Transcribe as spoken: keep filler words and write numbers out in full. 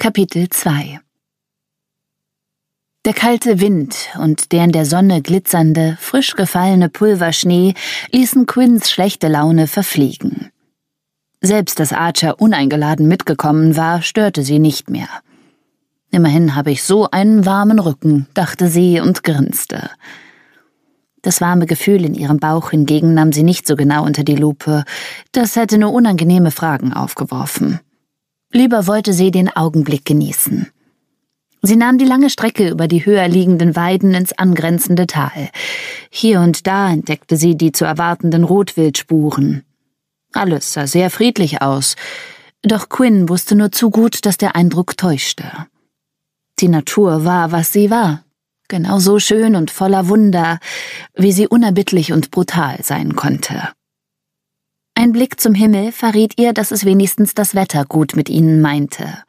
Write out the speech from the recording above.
Kapitel zwei. Der kalte Wind und der in der Sonne glitzernde, frisch gefallene Pulverschnee ließen Quinns schlechte Laune verfliegen. Selbst dass Archer uneingeladen mitgekommen war, störte sie nicht mehr. Immerhin habe ich so einen warmen Rücken, dachte sie und grinste. Das warme Gefühl in ihrem Bauch hingegen nahm sie nicht so genau unter die Lupe, das hätte nur unangenehme Fragen aufgeworfen. Lieber wollte sie den Augenblick genießen. Sie nahm die lange Strecke über die höher liegenden Weiden ins angrenzende Tal. Hier und da entdeckte sie die zu erwartenden Rotwildspuren. Alles sah sehr friedlich aus, doch Quinn wusste nur zu gut, dass der Eindruck täuschte. Die Natur war, was sie war, genauso schön und voller Wunder, wie sie unerbittlich und brutal sein konnte. Ein Blick zum Himmel verriet ihr, dass es wenigstens das Wetter gut mit ihnen meinte.